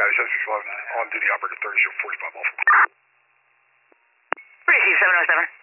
7611 on duty operator 3045 off. Pretty 707.